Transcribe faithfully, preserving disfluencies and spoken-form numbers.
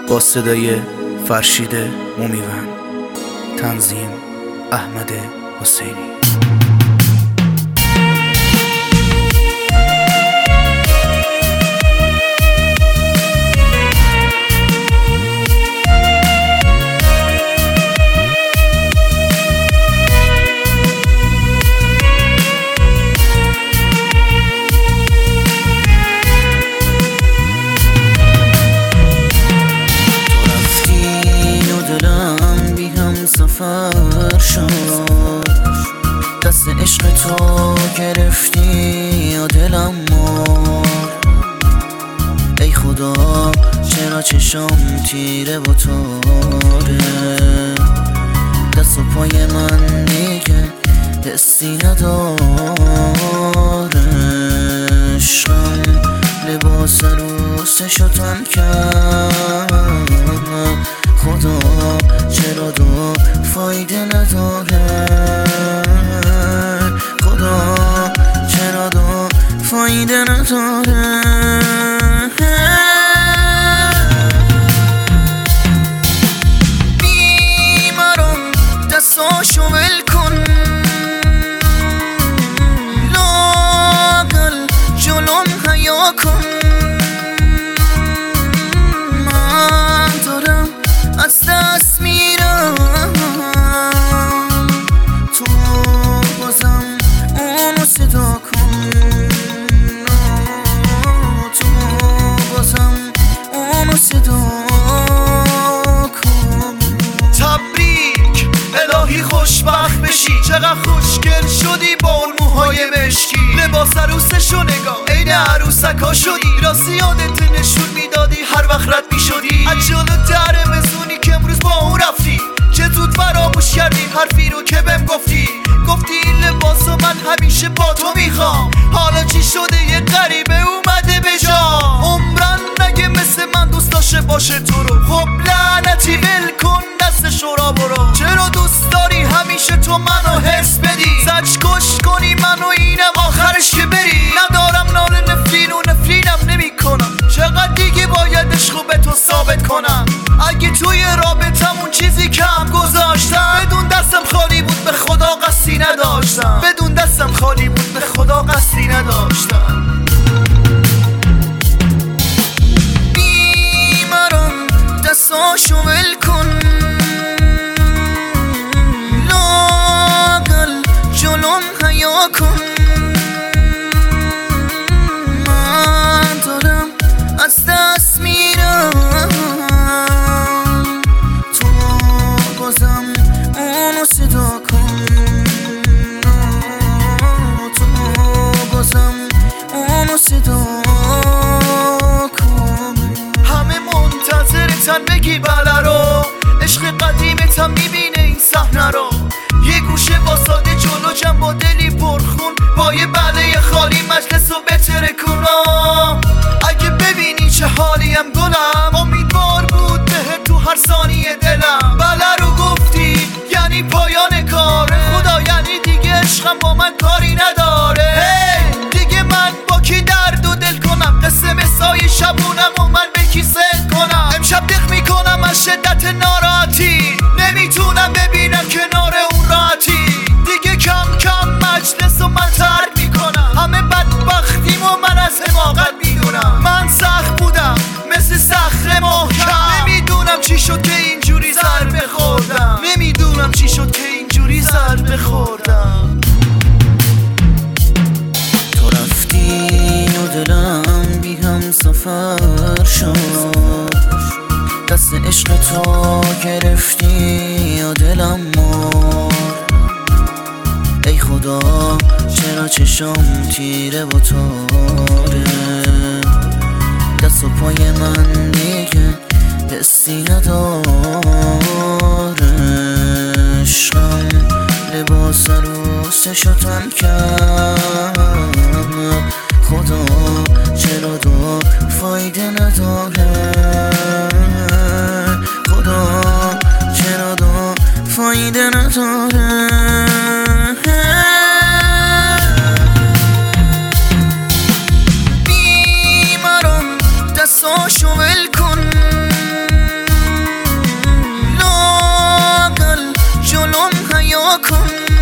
با صدای فرشید مومیون، تنظیم احمد حسینی. سفر شد، دست عشق تو گرفتی و دلم مرد. ای خدا چرا چشام تیره و تاره، دست و پای من دیگه حسی نداره. عشقم لباس روستشو تن کرد، خدا چرا دو فایده نداره. خدا چرا دو فایده نداره. بیمارم دستاشو ول کن، لااقل جلوم حیا کن. من دارم از دست میرم، تو بازم اونو صدا کن. تو بازم اونو صدا کن. تبریک الهی خوشبخت بشی، چقدر خوشگل شدی با اون موهای مشکی. لباس عروسشو نگاه عین عروسکا شدی، راستی یادت نشون میدادی هر وقت رد میشدی از جلو در مزونی که امروز با اون رفتی. چه زود فراموش کردی حرفی رو که بهم گفتی. گفتی این لباسو من همیشه با تو میخوام، حالا چی شده یه غریبه اومده به جا. عمرن نگه مثل من دوست داشته باشه تو رو، خب لعنتی ول کن دستشو را برو. چرا دوست داری همیشه تو منو حس بدی، زج کش کنی منو اینم آخرش که بری. ندارم نار نفرین و نفرینم نمی کنم، چقدر دیگه باید عشقو به تو ثابت کنم. اگه توی رابطمون چیزی کم گذاشتم، بدون دستم خالی بود به خدا قصدی نداشتم. بدون دستم خالی بود به خدا قصدی نداشتم. بیمارم دستاشو ول کن، لااقل جلوم حیا کن. من دارم از دست میرم، تو بازم اونو صدا کن. تو بازم اونو صدا کن. همه منتظرتن بگی بله رو، عشق قدیمتم میبینه این صحنه رو. یه گوشه واساده جلو جم با دلی پرخون، با یه بله خالی مجلس رو بتره کنم. اگه ببینی چه حالیم گلم، امیدوار بود بهت تو هر ثانیه دلم. بله رو گفتی یعنی پایان کاره، خدا یعنی دیگه عشقم با من کاری نداره. hey! دیگه من با کی درد و دل کنم، قصه مسای شبونم و من به کی سل کنم. امشب دق میکنم از شدت ناراحتی، نمیتونم ببینم کنار اون راحتی. دیگه کم کم مجلس و من ترک میکنم، همه بدبختیم و من از حماقت میدونم. من سخت بودم مثل صخره محکم، نمیدونم چی شد که اینجوری ضربه خوردم. نمیدونم چی شد که اینجوری ضربه خوردم. تو رفتی و دلم بی هم سفر شد، دست عشق تو گرفتی و دلم مرد. ای خدا چرا چشام تیره و تاره، دست و پای من دیگه حسی نداره. عشقم لباس عروسشو تن کرد، خدا چرا دو فایده نداره. خدا چرا دو فایده نداره. بیمارم دستاشو ول کن، نگاه کن